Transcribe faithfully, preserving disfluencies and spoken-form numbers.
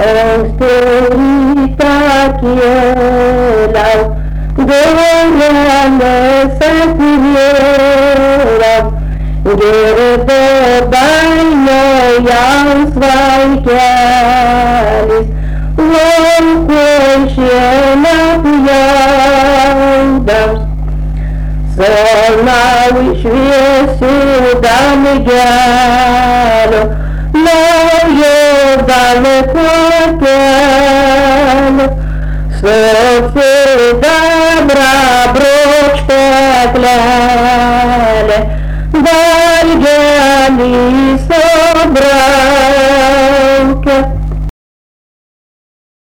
austerita kielau, goreane sakviera, gerbe baino jauns vaikelis, lauko šiena pjaudams, Sonau iš šviesių damigelio, naujo daleko kelio, su sidabra brūkštekle.